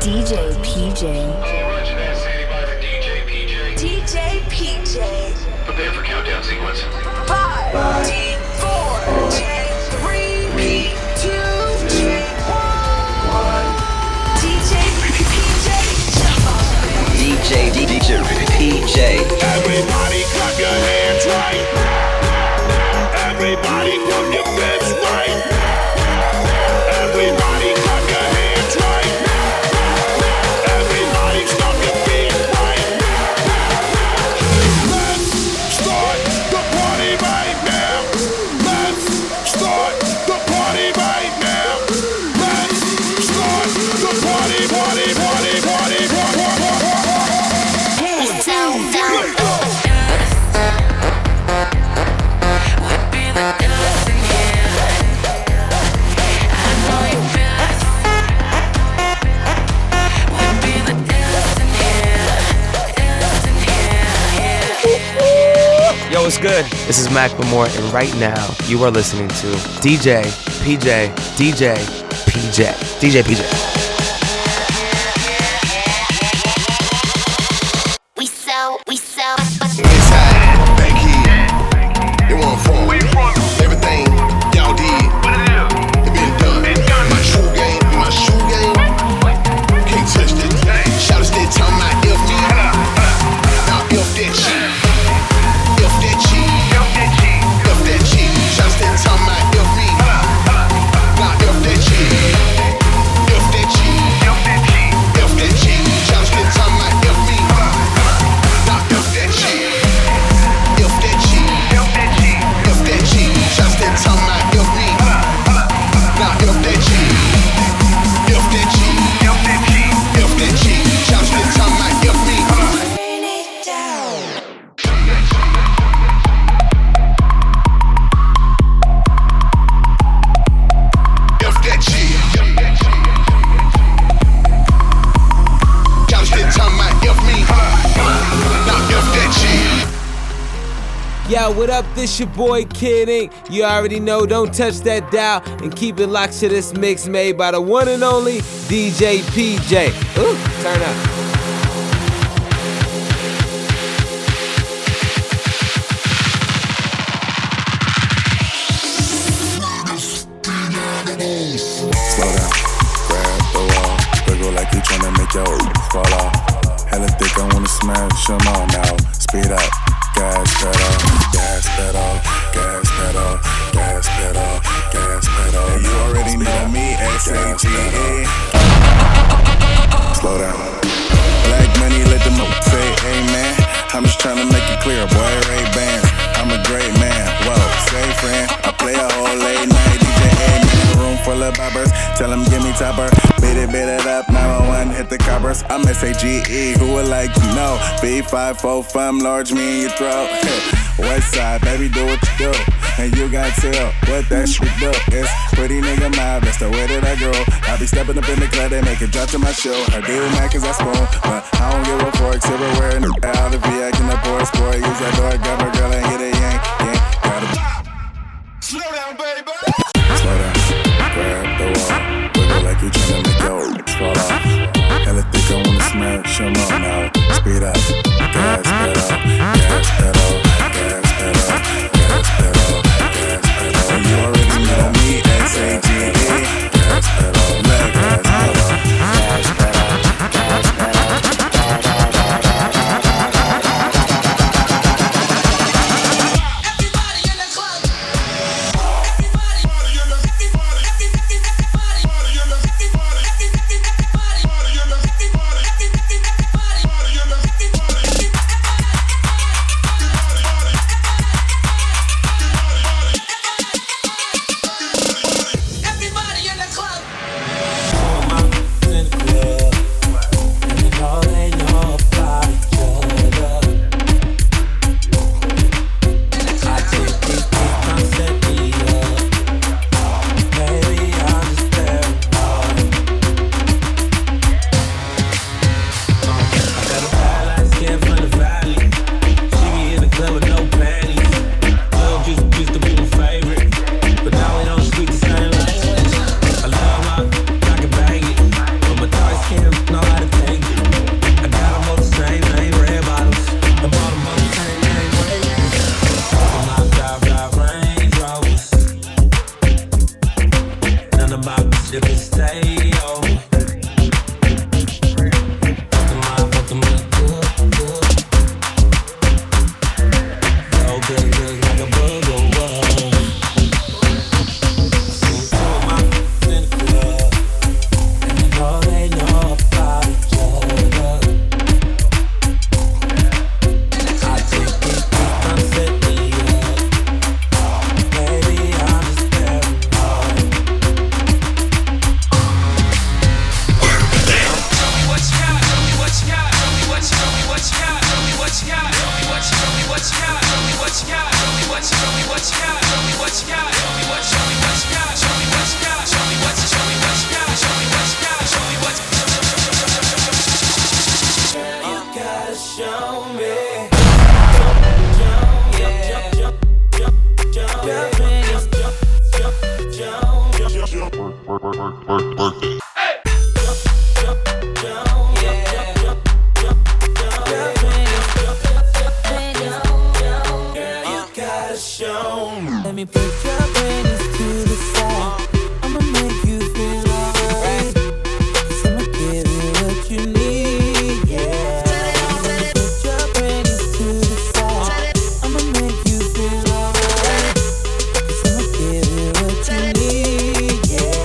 DJ PJ. Roger that, standing by for DJ PJ. DJ PJ. Prepare for countdown sequence. 5, 4, J, 3, P, 2, J, 1. DJ PJ. DJ PJ. Everybody clap your hands right. Everybody put your fists right. Everybody clap your hands right. Everybody stomp your feet right. Let's start the party right now. Let's start the party right now. Let's start the party, party, party, party, party, party. Yo, what's good? This is Macklemore, and right now you are listening to DJ PJ. We sell. It's hot, back here. It won't fall. Everything y'all did, it been done. My shoe game, can't touch that. Shout out to that time I F me. Now F that cheat. F that cheat. Shout out to that time I F me. Now F that cheat. F that cheat. Shout out to that time I F me. Now F that cheat. F that cheat. Shout out to that time I F me. Now F that cheat. F that cheat. Shout out to that time I F me. Yo, what up? This your boy Kid Ink. You already know, don't touch that dial and keep it locked to this mix made by the one and only DJ PJ. Ooh, turn up. Slow down, grab the wall, wiggle like you tryna make your fall off. Hella thick, I wanna smash them all now. Speed up, gas pedal, gas pedal, gas pedal, gas pedal, gas pedal. You already know me, S-A-G-E. Slow down. Black money, let them up say amen. I'm just tryna make it clear, boy, Ray-Ban. I'm a great man, whoa, say friend. I play a whole late night DJ, amen. Room full of boppers, tell them give me topper. Beat it up, 911, hit the coppers. I'm S-A-G-E, who would like to know? B545, large me in your throat. West side, baby, do what you do. And you got tell what that shit do. It's pretty nigga mob, that's the way that I grow. I be stepping up in the club, they make it drop to my show. Her deal mad cause I spoon, but I don't give a fork. Silverware, out of VI, in the poor sport. Use that door, grab her girl and get a yank. Gotta slow down, baby. Slow down, grab the wall. Wiggle like you tryna make your fall off. Hella thick, I wanna smash them all now. Speed up, gas pedal, gas pedal, gas pedal, gas pedal, gas pedal. You already know me, S-A-G-E. Gas pedal, leg gas pedal, gas pedal, gas pedal. Everybody in the club. Everybody. Let me put your pennies to the side. I'ma make you feel alright. 'Cause I'ma give you what you need, yeah. Let me put your pennies to the side. I'ma make you feel alright. 'Cause I'ma give you what you need, yeah.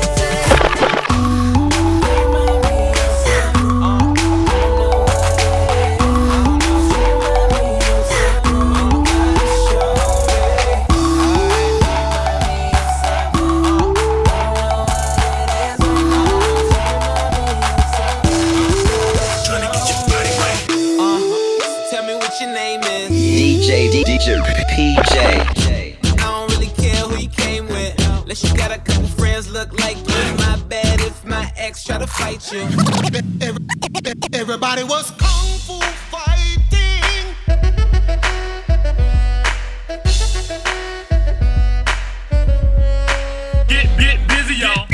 Tell me what your name is. DJ PJ. I don't really care who you came with. Unless you got a couple friends look like you. My bad if my ex try to fight you. Everybody was kung fu fighting. Get busy, y'all.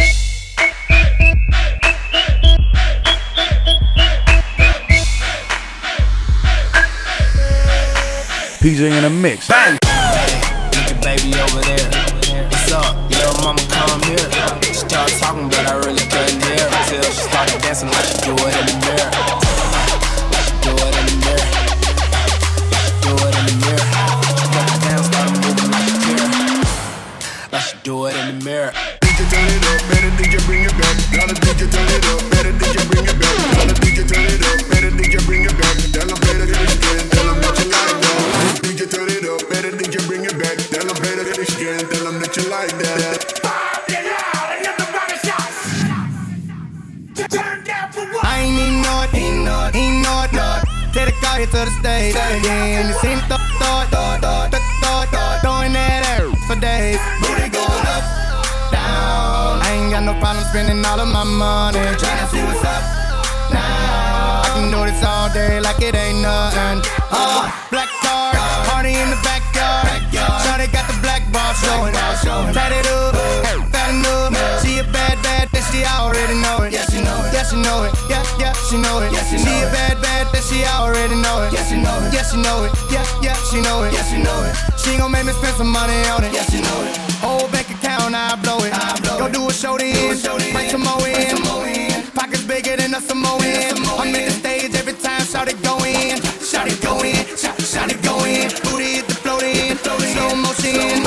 PJ in a mix. Bang! Look at baby over there. What's up? Little mama come here. She started talking, but I really couldn't hear until she started dancing like she do it in the mirror. Like she do it in the mirror. Like she do it in the mirror. She got the dance, started moving like a deer. Like she do it in the mirror. DJ turn it up, better DJ bring it back. Gotta DJ turn it up, better DJ bring it back. Gotta DJ turn it up, better DJ bring it back. Tell them better than the skin, tell them that you like that. DJ turn it up, better DJ bring it back. Tell them better than the skin, tell them that you like that. I ain't even know it, ain't know it. Take the car here to the stage. Yeah, and you seen throwing that air for days. Booty going up, down. I ain't got no problem spending all of my money. Tryna see what's up now. I can do this all day like it ain't nothing. Black car, party in the backyard. Shawty got the black ball showing. Tight it up, fat enough. She a bad bitch, she already know it. Yeah, she know it. Yeah, she know it. Yeah, she know it. She a bad bitch, she already know it. Yeah, she know it. Yeah, she know it. Yeah, she know it. Yeah, she know it. She gon' make me spend some money on it. Yeah, she know it. Whole bank account, I blow it. Go do a show then, bring some more in. Pockets bigger than a Samoan. I'm in the stage every time, shout it go in. Shout it go in, shout it go in. Booty hit the float in, slow motion.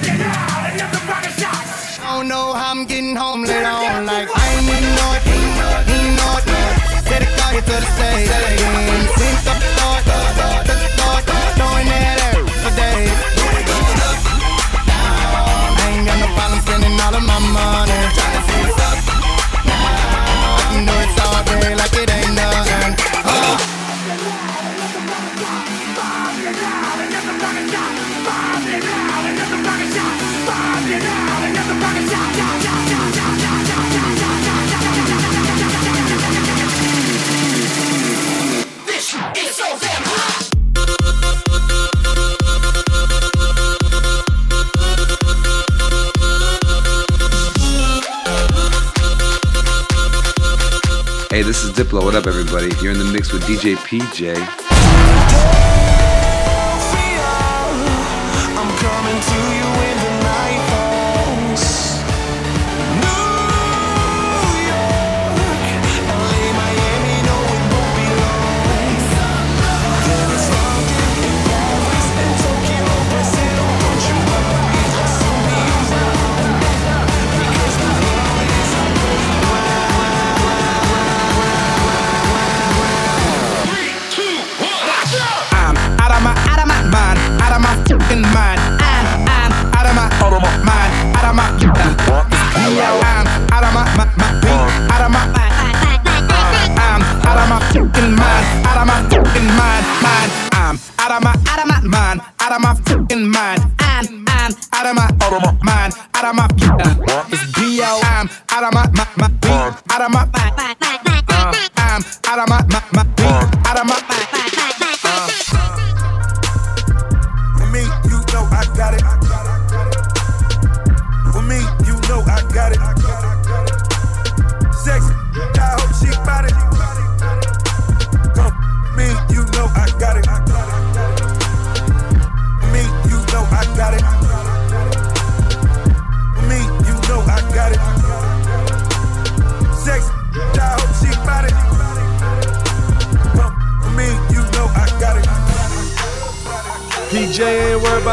I don't know how I'm getting home later on. Like I ain't even know it, ain't know it. Take the car here to the stage. Seen the thought, throwing that air for days. I ain't got no problem spending all of my money. Tryna see what's up now. I can do it all day like it ain't nothing. Hey, this is Diplo. What up, everybody? You're in the mix with DJ PJ. I'm coming to you when the night falls. New York, LA, Miami, no, it won't be long. Then it's London, and Paris, and Tokyo, Brazil. Don't you worry, I'll soon be around. Because the love is I'm out of my mind, out of my fucking mind. I'm out of my mind, out of my I'm out of my out of my I'm out of my fucking mind, out of my fucking mind. I'm out of my mind, out of my fucking mind. I'm out of my mind, out of my it's B.O. I'm out of my out of my I'm out of my out of my For me, you know I got it. For me, you know I got it.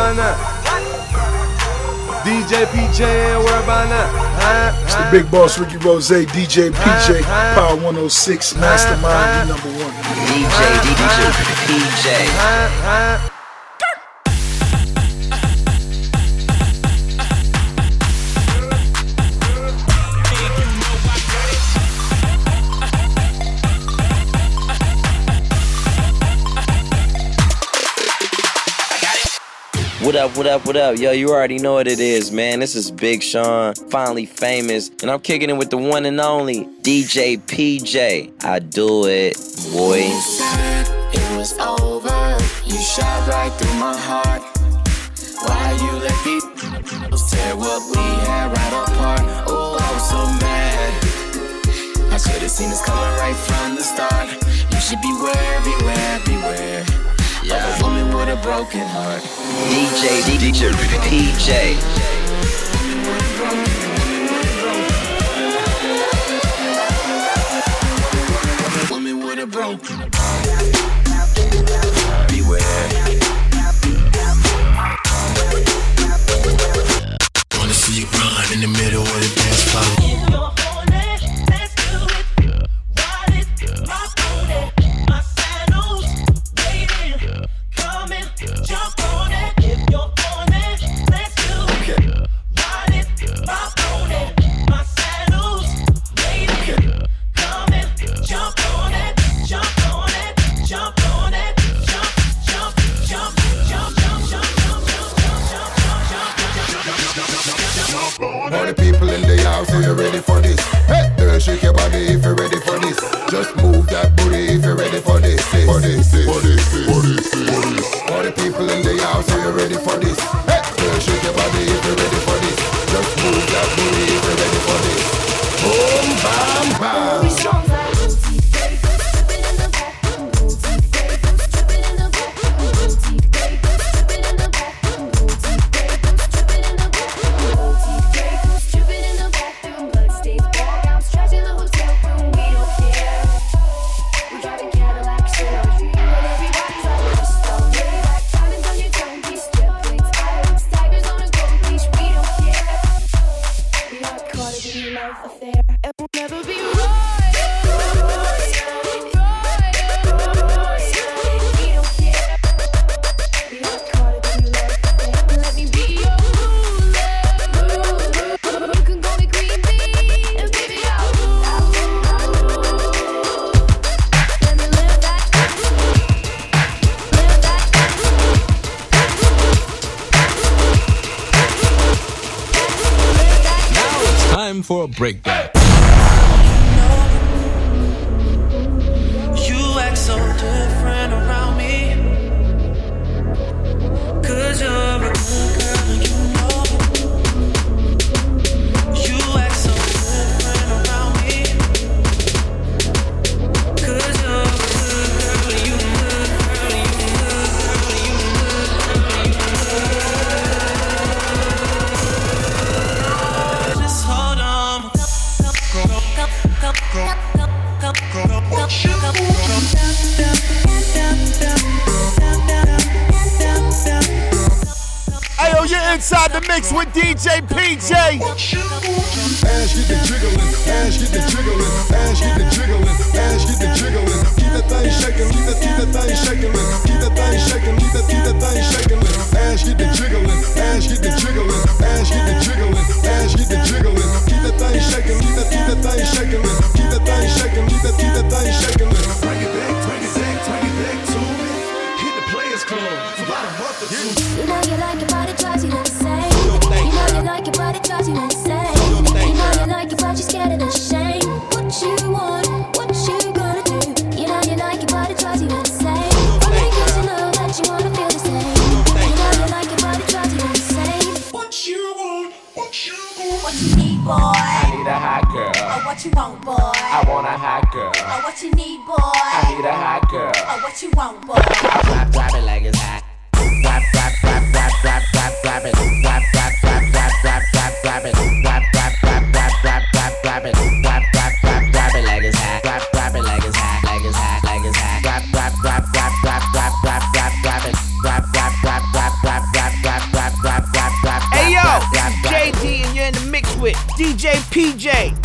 about now? DJ PJ and where about now? It's the big boss Ricky Rose, DJ PJ, Power 106, Mastermind, you number one. DJ PJ. What up, what up, what up? Yo, you already know what it is, man. This is Big Sean, finally famous. And I'm kicking it with the one and only DJ PJ. I do it, boy. You said it was over. You shot right through my heart. Why you let people tear what we had right apart? Oh, I was so mad. I should've seen this coming right from the start. You should beware, beware, beware. Yeah, a woman with a broken heart. DJ PJ. Woman with a broken heart. Beware. Wanna see you run in the middle of the dance floor. All the people in the house, are you ready for this? Hey, girl, shake your body if you're ready for this. Just move that booty if you're ready for this. For this. All the people in the house, are you ready for this? Hey, girl, shake your body if you're ready for this. Just move that booty if you're ready for this. Boom, bam, bam. For a breakdown. You act so different around me, 'cause you're a good girl and you know it. You act so different around me, 'cause you're a good girl and you just hold on. Ayo, you're inside the mix with DJ PJ. Ass get the jiggling, ass get the jiggling, ass get the jiggling, ass get the jiggling. Keep that thing shaking, keep that thing shaking, keep that thing shaking, keep that thing shaking. Ass get the jiggling, ass get the jiggling, ass get the jiggling, ass get the jiggling. Keep that thing shaking, keep that thing shaking, keep that thing shaking, keep that thing shaking. Bring it back, bring it back, bring it back to me. Hit the Players Club for about a month or two. You know you like it, but it drives you insane. You know you like it, but it drives you insane. You know you like it, but you're scared of the shame. What you want, what you gonna do? You know you like it, but it drives you insane. Only because you know that you wanna feel the same. You know you like it, but it drives you insane. What you want, what you want? What you need, boy? I need a hot girl. Oh, what you want, boy? I want a hot girl. Oh, what you need, boy? I need a hot girl. Oh, what you want, boy? Drop it like it's hot. Drop it. Drop it. Like it's hot. Drop it like it's hot. Like it's hot. Like it's hot. Drop it.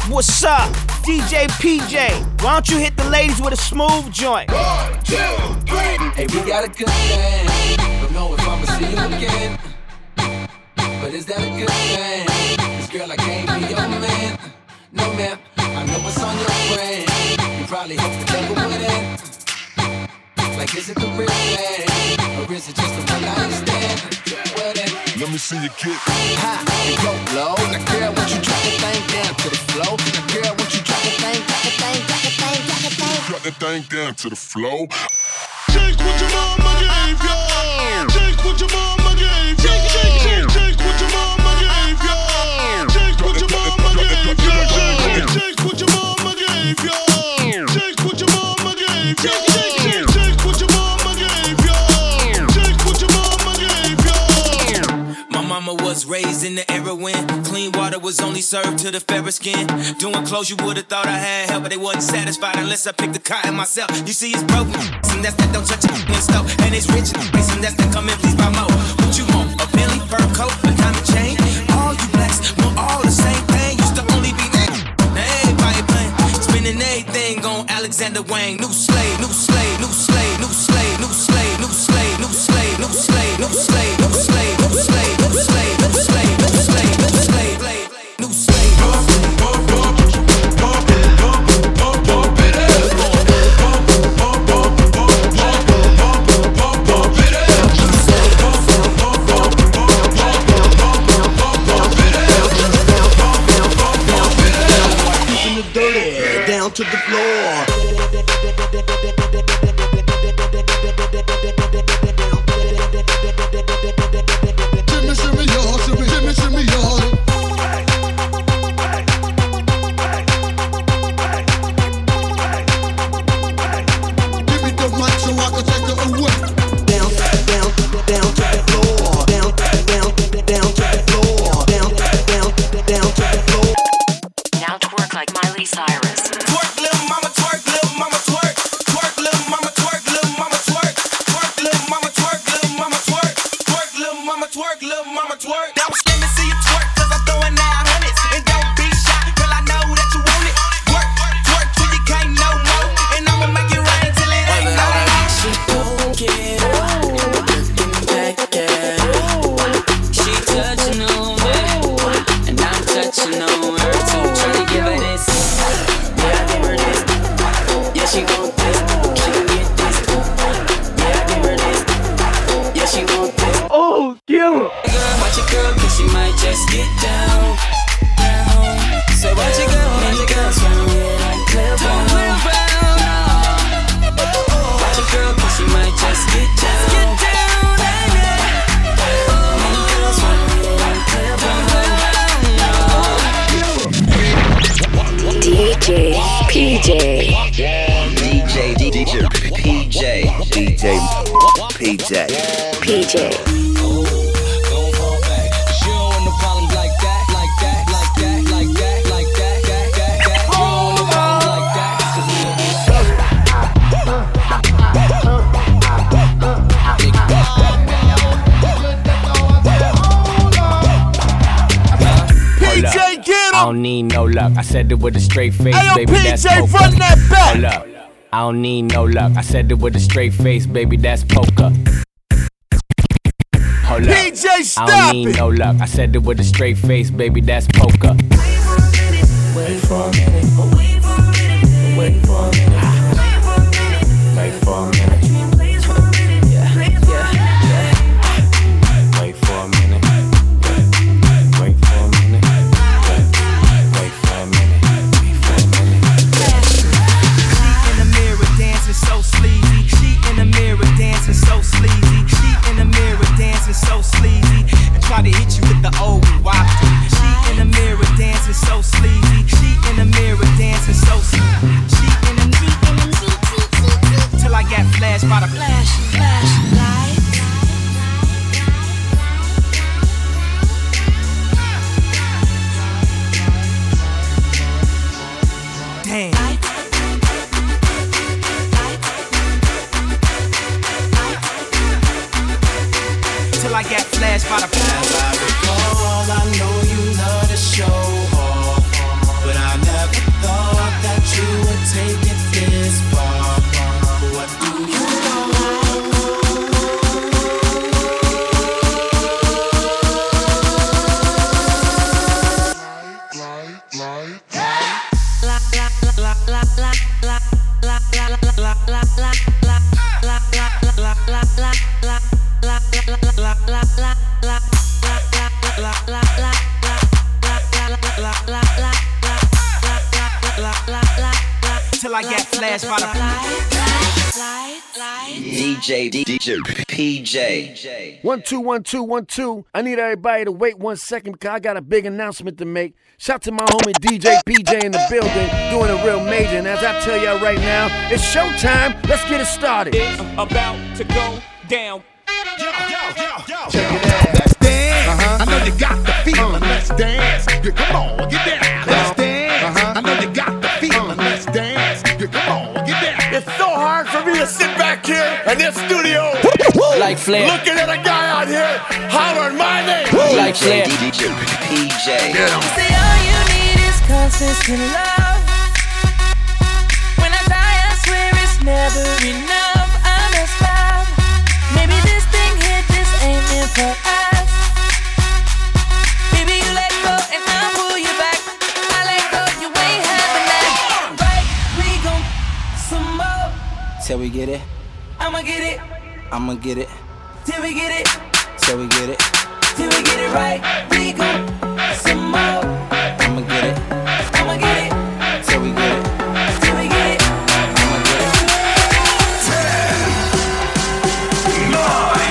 What's up? DJ PJ. Why don't you hit the ladies with a smooth joint? 1, 2, 3. Hey, we got a good thing. Don't know if I'ma see you again. But is that a good thing? This girl, I can't be your man. No, ma'am. I know what's on your brain. You probably hope the devil with it. Like, is it the real thing? Or is it just a one-night stand? Well, then, Let me see you kick. high and go low. Now, girl, won't you drop that thing down to the flow? Now, girl, won't you drop that thing, drop that thing, drop that thing, drop that thing? Drop that thing down to the flow. Shake what your mama gave ya. Shake what your mama gave ya. Shake what your mama gave ya. Shake what your mama gave ya. Shake what your mama gave ya. Shake what your mama gave ya. Shake what your mama gave ya. Shake what your mama gave ya. My mama was raised in the era when clean water was only served to the fairer skin. Doing clothes you would've thought I had help, but they wasn't satisfied unless I picked the cotton myself. You see, it's broke, and that's that don't touch it when stove. And it's rich, and that's that come in, please buy more. What you want? A Bentley fur coat, a diamond chain? All you blacks want all the same thing. Used to only be now everybody playing, spending everything on Alexander Wang. New slave, new slave, new slave, new slave, new slave, new slave, new slave, new slave, new slave, new slave, new slave, new slave, new slave, new slave, new slave, new slave. Pushing the dirty down to the floor. Shimmy, shimmy, y'all, shimmy, shimmy, shimmy, y'all. Give me the mic so I can take it away. Down, down, down to the floor. Down, down, down to the floor. Down, down, down to the floor. Now twerk like Miley Cyrus. Twerk, little mama, twerk, little mama, twerk. Twerk, little mama, twerk, little mama, twerk. Twerk, little mama, twerk, little mama, twerk. Twerk, little mama, twerk, little mama, twerk. Now let me see you twerk, cause I'm throwing out hundreds. And don't be shy, girl, I know that you want it. Work, twerk till you can't no more. And I'ma make it rain till it ain't no more. She don't care. Looking back at her. She touching on me, and I'm touching on her too. Tryna give her this, yeah, I give her this. Yeah, she want this, she can get this. Yeah, I give her this, yeah, she want this. Oh, kill him. Girl, watch your girl, cause she might just get down, down. So watch your girl, swim with that clip on. Watch your girl, cause she might just get down, baby. Swim with that clip on. DJ PJ. PJ. PJ. PJ, get I don't need no luck. I said it with a straight face, Hey, yo, baby. That's PJ, poker. run that back. Hold up. I don't need no luck. I said it with a straight face, baby. That's poker. Hold up. PJ, I stop don't need it. no luck. I said it with a straight face, baby. That's poker. Wait for a minute. Wait for a minute. Wait for a minute. Wait for a minute. Yeah, yeah, yeah. Wait for a minute. Wait for a minute. Wait for a minute. Wait for a minute. She in the mirror dancing so sleazy. She in the mirror dancing so sleazy. She in the mirror dancing so sleazy. And try to hit you with the old wafty. She in the mirror dancing so sleazy. She in the mirror dancing so sleazy. She in the till I got flashed by the flash, light. Damn. Till I got flashed by the flash. I know you love to show off, but I never till I get flashed by the DJ PJ. 1 2 1 2 1 2. I need everybody to wait 1 second because I got a big announcement to make. Shout to my homie DJ PJ in the building, doing a real major. And as I tell y'all right now, it's showtime. Let's get it started. It's about to go down. Yo. Check it out. Let's dance. I know you got the feeling. Let's dance. You come on, get down. Let's dance. I know you got the feeling. Let's dance. You come on, get down. It's so hard for me to sit back here in this studio, like Flair, looking at a guy out here hollering my name, like Flair. DJ PJ. You say all you need is consistent love. When I die, I swear it's never enough. I'm a spy. Maybe this thing here just ain't meant for us. Baby, you let go and I'll pull you back. I let go, you ain't having that. Right, we gon' some more. Till we get it, I'ma get it. I'ma get it. Till we get it. Till we get it. Till we get it right, we gon' some more. I'ma get it. I'ma get it. Till we get it. Till we get it. I'ma get it. 10, 9,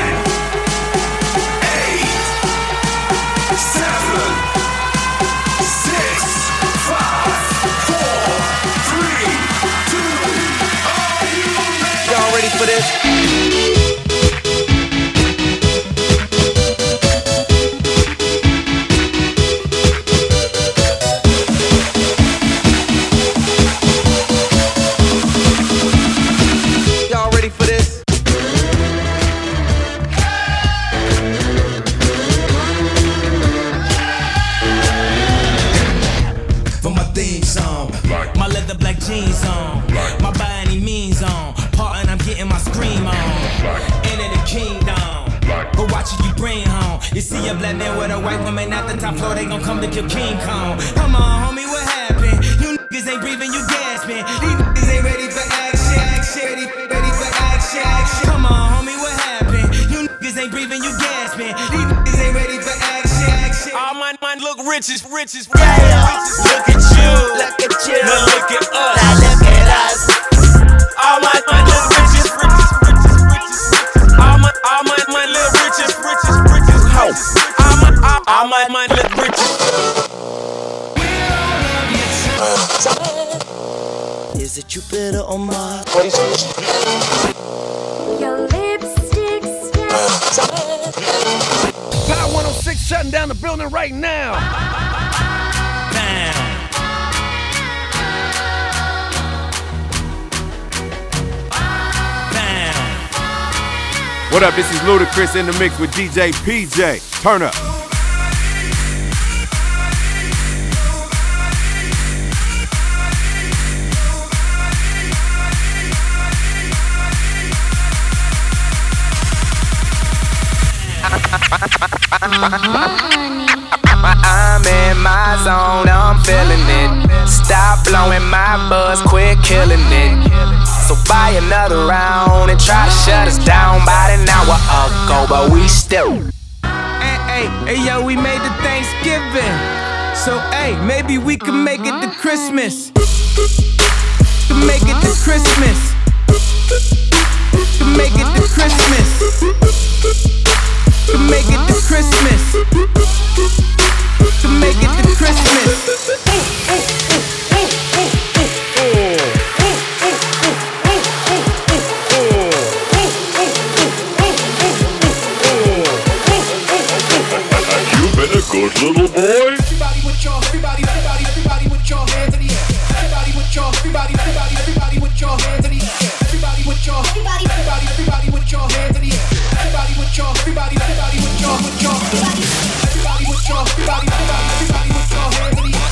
8, 7, 6, 5, 4, 3, 2. Y'all ready for this? Y'all ready for this? For my theme song, my leather black jeans on, my by any means on, part and I'm getting my scream on. Into the kingdom, but watch it you bring home. You see a black man with a white woman at the top floor, they gon' come to kill King Kong. Come on, homie, what happened? You niggas ain't breathing, you gasping. These niggas ain't ready for action, ready for action. Come on, homie, what happened? You niggas ain't breathing, you gasping. These niggas ain't ready for action. All my mind look rich as Look at you. Now look at us. All my mind look rich as All my mind look rich as All my mind look rich Is it you better or Mars? Your lipstick smells. Power 106 shutting down the building right now. What up? This is Ludacris in the mix with DJ PJ. Turn up. I'm in my zone, I'm feeling it. Stop blowing my buzz, quit killing it. So buy another round and try to shut us down about an hour ago, but we still. Hey, yo, we made the Thanksgiving. So, hey, maybe we can make it to Christmas. Can make it to Christmas. Can make it to Christmas. Can make it to Christmas. Can make it to Christmas. Good little boy. Everybody with your hands in the air. Everybody with your hands in the air. Everybody with your hands in the air. Everybody with your hands in the air. Everybody with your hands in the air. Everybody with your hands in the air. Everybody with your hands in the air. Everybody with your hands in the air.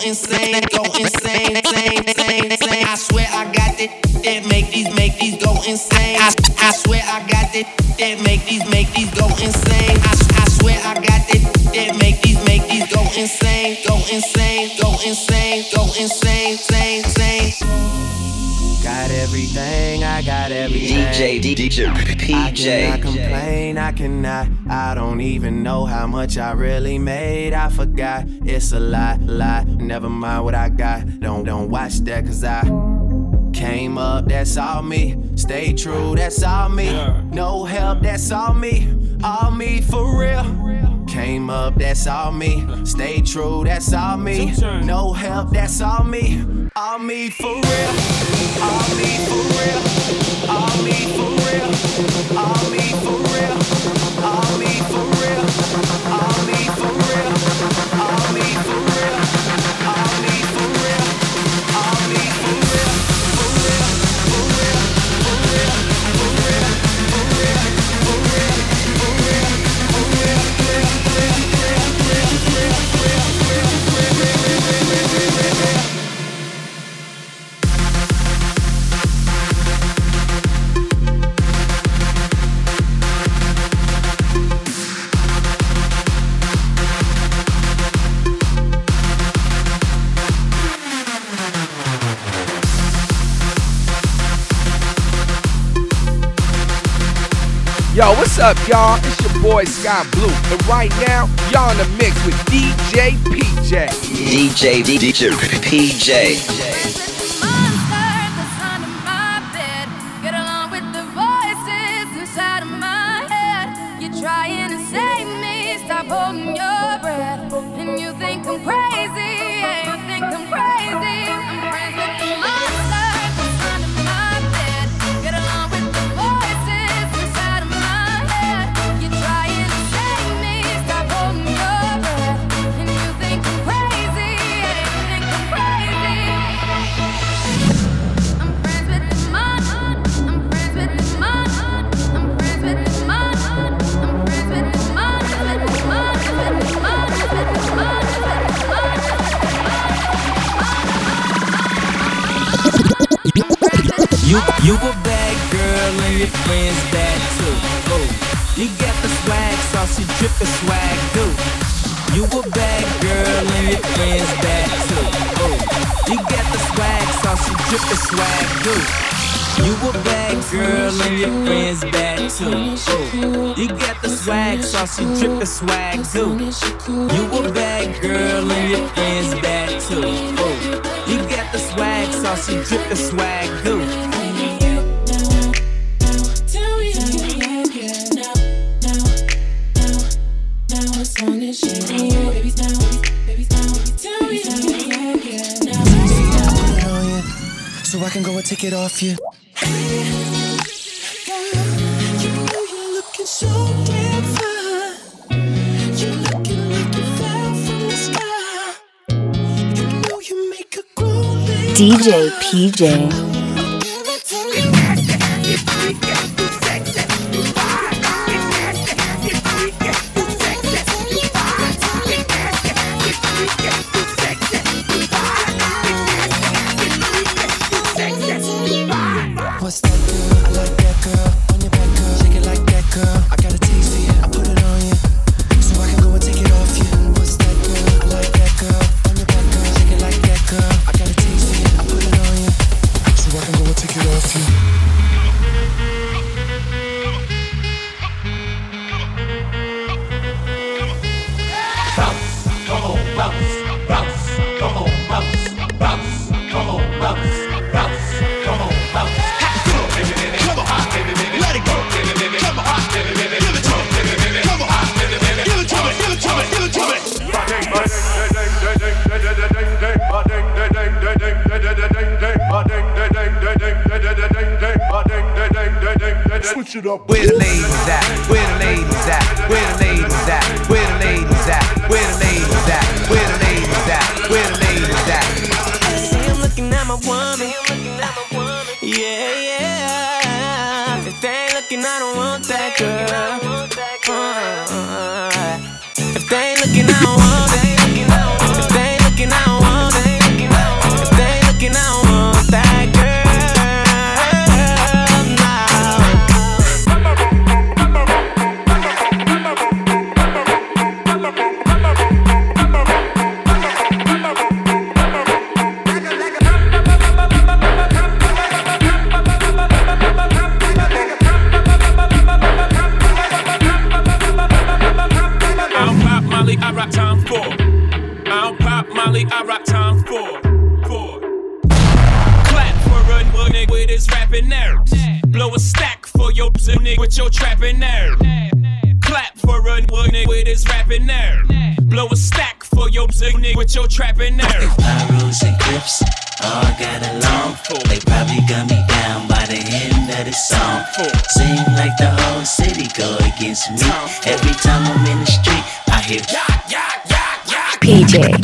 insane, go insane, insane, insane, insane. I swear I got it, that make these go insane. I swear I got it, that make these go insane. I swear I got it, that make these go insane, go insane, go insane, go insane, insane, insane. Got everything, I got everything. DJ PJ. I cannot complain, I don't even know how much I really made. I forgot, it's a lot. Never mind what I got, don't watch that, cause I came up, that's all me. Stay true, that's all me. No help, that's all me for real. Came up, that's all me. Stay true, that's all me. No help, that's all me. All me for real. All me for real. All me for real. All me for real. All me for real. All me for real. All me for real. All me for real. All me for real. For real. For real. For real. For real. For real. For real. For real. For real. Yo, what's up, y'all? It's your boy Sky Blue, and right now, y'all in the mix with DJ PJ. DJ PJ. Trying to save me, stop holding your breath. And you think I'm crazy, yeah, you think I'm crazy. I'm friends with the monster that's under my bed. Get along with the voices inside of my head. You're trying to save me, stop holding your breath. And you think I'm crazy, yeah, you think I'm crazy. I'm friends with the monster. I'm friends with the monster. I'm friends with the monster. You a bad girl and your friends bad too. Oh, you got the swag, saucy drippin' swag too. You a bad girl and your friends bad too. Oh, you got the swag, saucy drippin' swag too. You a bad girl and your friends bad too. Oh, you got the swag, saucy drippin' swag too. You a bad girl and your friends bad too. Oh, you got the swag, saucy drippin' swag too. So I can go and take it off you. You know you're looking so damn fine. You're looking like you fell from the sky. You know you make a grown lady DJ PJ. What's that girl? I like that girl. On your back, girl. Shake it like that, girl. I got a taste for you. I put it on you, so I can go and take it off you. What's that girl? I like that girl. On your back, girl. Shake it like that, girl. I got a taste for you. I put it on you, so I can go and take it off you. Bounce, come on, bounce, bounce, come on, bounce, bounce, come on, bounce, bounce, come on, bounce. Come on, baby, baby, let it go, baby, baby. Come on, baby, baby, give it to me, baby, baby. Come on, baby, baby, give it to me, give it to me, give it to me. Switch it up. Where the ladies at? Where the ladies at? Where the ladies at? Where the ladies at? Where the ladies at? Where the ladies at? Where the ladies at? See him looking at my woman. Yeah, yeah. If they ain't looking, I don't want that girl. If they ain't looking, I don't want that. If they ain't looking, I don't want that. nigga with your trapping nerve. Clap for a nigga with his rapping nerve. Blow a stack for your nigga with your trapping nerve. Pyros and Crips all got along. They probably gun me down by the end of the song. Seem like the whole city go against me. Every time I'm in the street, I hear PJ.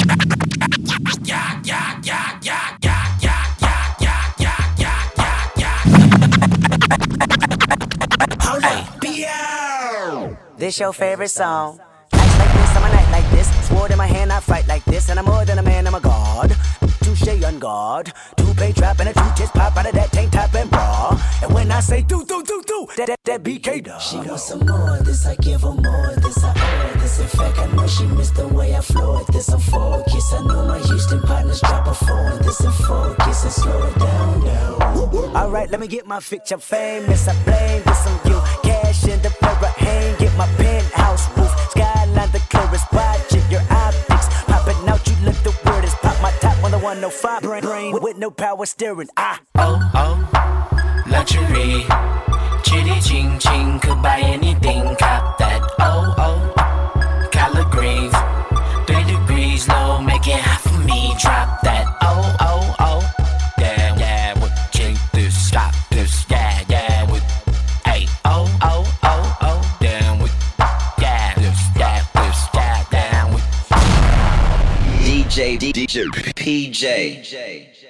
This your favorite song. Nights like this, I'm a night like this. Sword in my hand, I fight like this. And I'm more than a man, I'm a god. Touche on guard. Two-pay trap and a two-tits pop out of that tank top and bra. And when I say do, that BK dog. She wants some more of this, I give her more of this, I owe her this. In fact, I know she missed the way I floored this. I'm focused, I know my Houston partners drop a four in this. And focus and slow it down. Alright, let me get my picture famous. I blame this on you. Cash in the mirror, hang, get my penthouse roof. Skyline the clearest, watch it, your optics. Popping out, you look the weirdest. Pop my top on the 105 brain with no power steering. Luxury, chitty ching ching, could buy anything, cop that. Collard greens, 3 degrees low, make it hot for me, drop that. Yeah, with ching this, stop this, yeah, with, hey, down with, yeah, down with. DJ PJ.